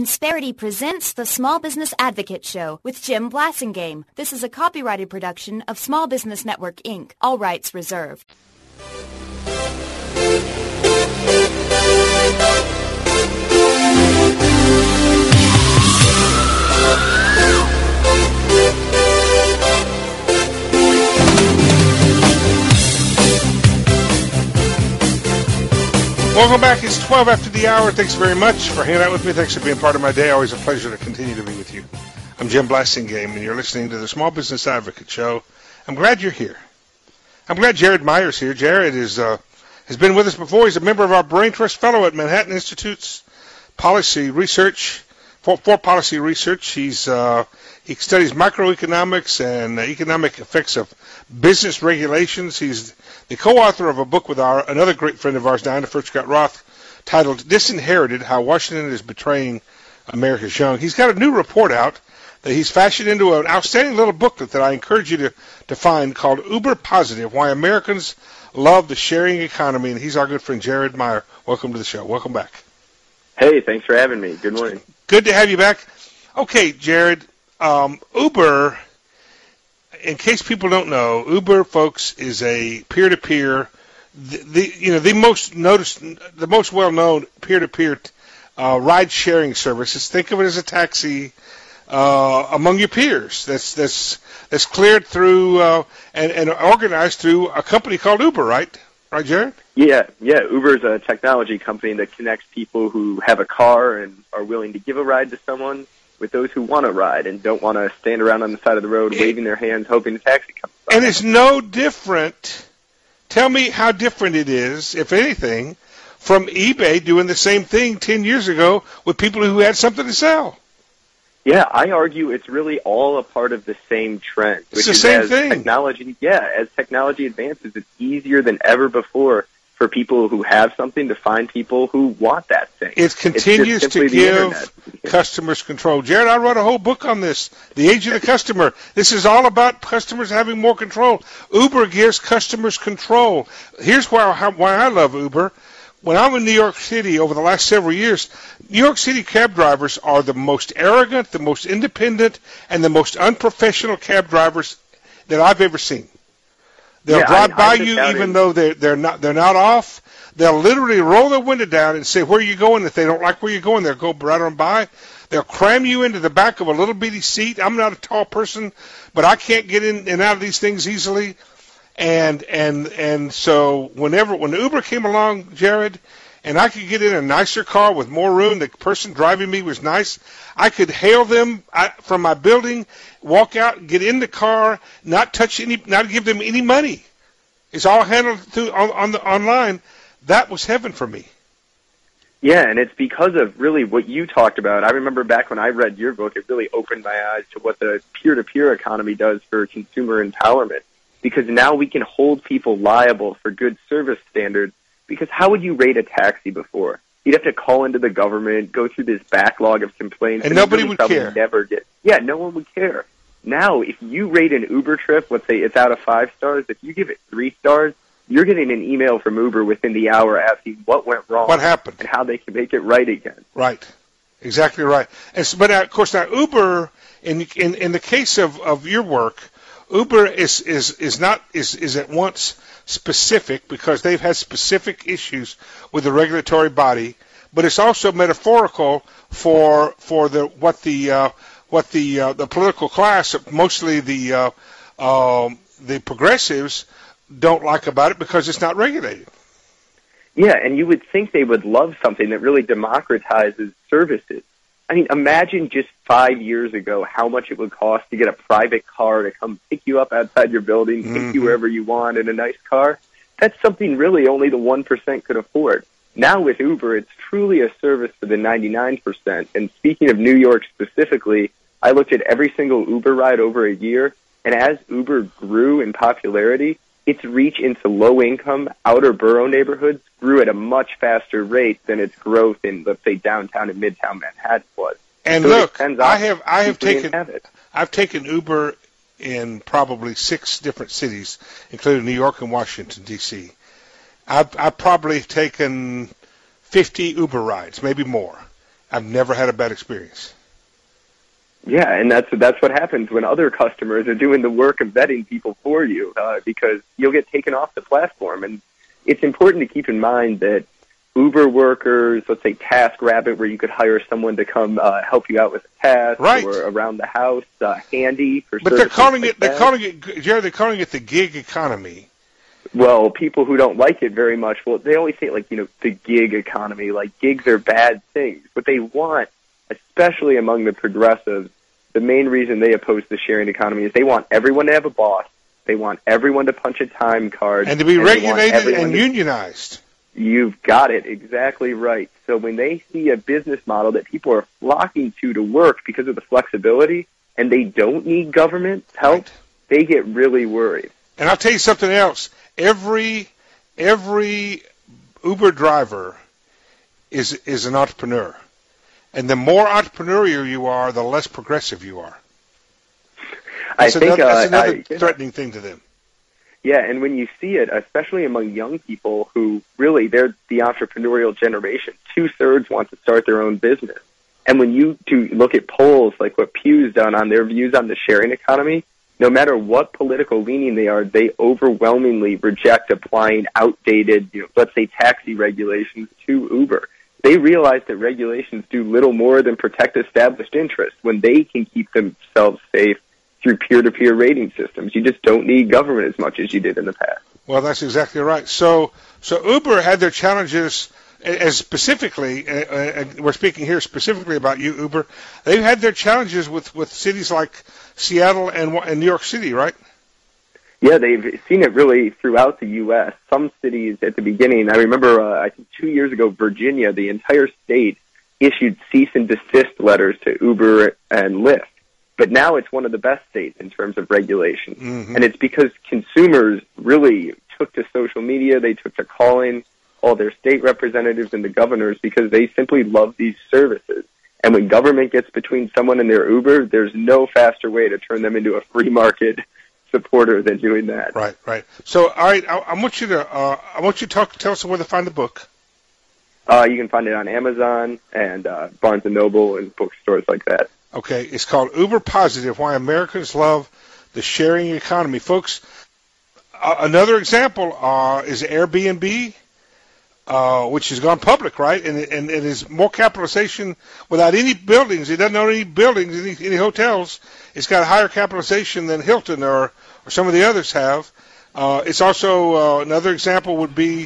Insperity presents the Small Business Advocate Show with Jim Blasingame. This is a copyrighted production of Small Business Network, Inc., all rights reserved. Welcome back. It's 12 after the hour. Thanks very much for hanging out with me. Thanks for being part of my day. Always a pleasure to continue to be with you. I'm Jim Blasingame, and you're listening to the Small Business Advocate Show. I'm glad you're here. I'm glad Jared Meyer's here. Jared has been with us before. He's a member of our Brain Trust Fellow at Manhattan Institute's Policy Research, for Policy Research. He studies microeconomics and economic effects of business regulations. He's the co-author of a book with another great friend of ours, Diana Furchtgott Roth, titled Disinherited, How Washington is Betraying America's Young. He's got a new report out that he's fashioned into an outstanding little booklet that I encourage you to find called Uber Positive, Why Americans Love the Sharing Economy. And he's our good friend, Jared Meyer. Welcome to the show. Welcome back. Hey, thanks for having me. Good morning. Good to have you back. Okay, Jared, Uber, in case people don't know, Uber, folks, is a peer-to-peer, the most well-known peer-to-peer ride-sharing services. Think of it as a taxi among your peers. That's cleared through and organized through a company called Uber, right? Right, Jared? Yeah. Uber's a technology company that connects people who have a car and are willing to give a ride to someone with those who want to ride and don't want to stand around on the side of the road waving their hands hoping the taxi comes by. And it's no different. Tell me how different it is, if anything, from eBay doing the same thing 10 years ago with people who had something to sell. Yeah, I argue it's really all a part of the same trend. It's the same thing. As technology advances, it's easier than ever before for people who have something to find people who want that thing. It continues to give customers control. Jared, I wrote a whole book on this, The Age of the Customer. This is all about customers having more control. Uber gives customers control. Here's why I love Uber. When I'm in New York City over the last several years, New York City cab drivers are the most arrogant, the most independent, and the most unprofessional cab drivers that I've ever seen. They'll drive by you even though they're not off. They'll literally roll their window down and say, "Where are you going?" If they don't like where you're going, they'll go right on by. They'll cram you into the back of a little bitty seat. I'm not a tall person, but I can't get in and out of these things easily. And so when Uber came along, Jared, and I could get in a nicer car with more room, the person driving me was nice, I could hail them from my building, walk out, get in the car, not give them any money. It's all handled through online. That was heaven for me. Yeah, and it's because of really what you talked about. I remember back when I read your book, it really opened my eyes to what the peer-to-peer economy does for consumer empowerment. Because now we can hold people liable for good service standards. Because how would you rate a taxi before? You'd have to call into the government, go through this backlog of complaints, and nobody would care. No one would care. Now, if you rate an Uber trip, let's say it's out of 5 stars, if you give it 3 stars, you're getting an email from Uber within the hour asking what went wrong, what happened, and how they can make it right again. Right, exactly right. But of course, now Uber, in the case of your work, Uber is at once specific because they've had specific issues with the regulatory body, but it's also metaphorical for what the political class, mostly the progressives, don't like about it because it's not regulated. Yeah, and you would think they would love something that really democratizes services. I mean, imagine just 5 years ago how much it would cost to get a private car to come pick you up outside your building, take you wherever you want in a nice car. That's something really only the 1% could afford. Now with Uber, it's truly a service for the 99%. And speaking of New York specifically, I looked at every single Uber ride over a year, and as Uber grew in popularity, its reach into low-income, outer borough neighborhoods grew at a much faster rate than its growth in, let's say, downtown and midtown Manhattan was. And so look, I've taken Uber in probably 6 different cities, including New York and Washington, D.C. I've probably taken 50 Uber rides, maybe more. I've never had a bad experience. Yeah, and that's what happens when other customers are doing the work of vetting people for you, because you'll get taken off the platform. And it's important to keep in mind that Uber workers, let's say TaskRabbit, where you could hire someone to come help you out with a task, right, or around the house, Handy for. But they're calling it Jared. They're calling it the gig economy. Well, people who don't like it very much, well, they always say like the gig economy, like gigs are bad things. What they want, especially among the progressives, the main reason they oppose the sharing economy is they want everyone to have a boss. They want everyone to punch a time card. And to be regulated and unionized. You've got it exactly right. So when they see a business model that people are flocking to work because of the flexibility, and they don't need government help, they get really worried. And I'll tell you something else. Every Uber driver is an entrepreneur. And the more entrepreneurial you are, the less progressive you are. That's another threatening thing to them. Yeah, and when you see it, especially among young people who really, they're the entrepreneurial generation, 2/3 want to start their own business. And when you do look at polls like what Pew's done on their views on the sharing economy, no matter what political leaning they are, they overwhelmingly reject applying outdated, let's say taxi regulations to Uber. They realize that regulations do little more than protect established interests when they can keep themselves safe through peer-to-peer rating systems. You just don't need government as much as you did in the past. Well, that's exactly right. So Uber had their challenges, as specifically, we're speaking here specifically about you, Uber. They've had their challenges with cities like Seattle and New York City, right? Yeah, they've seen it really throughout the U.S. Some cities at the beginning, I remember, I think 2 years ago, Virginia, the entire state issued cease and desist letters to Uber and Lyft. But now it's one of the best states in terms of regulation. Mm-hmm. And it's because consumers really took to social media, they took to calling all their state representatives and the governors because they simply love these services. And when government gets between someone and their Uber, there's no faster way to turn them into a free market supporter than doing that. Right. So, all right, I want you to tell us where to find the book. You can find it on Amazon and Barnes & Noble and bookstores like that. Okay, it's called Uber Positive, Why Americans Love the Sharing Economy. Folks, another example is Airbnb, which has gone public, right? And it is more capitalization without any buildings. It doesn't own any buildings, any hotels. It's got higher capitalization than Hilton or some of the others have. It's also, another example would be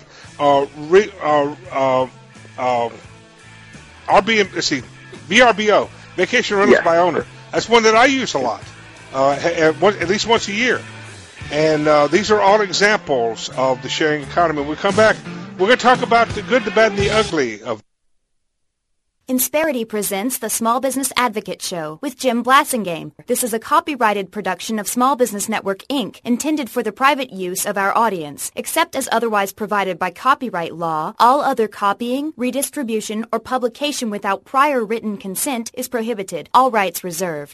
VRBO. Vacation Rentals by Owner. That's one that I use a lot, at least once a year. And these are all examples of the sharing economy. When we come back, we're going to talk about the good, the bad, and the ugly of. Insperity presents the Small Business Advocate Show with Jim Blasingame. This is a copyrighted production of Small Business Network, Inc., intended for the private use of our audience. Except as otherwise provided by copyright law, all other copying, redistribution, or publication without prior written consent is prohibited. All rights reserved.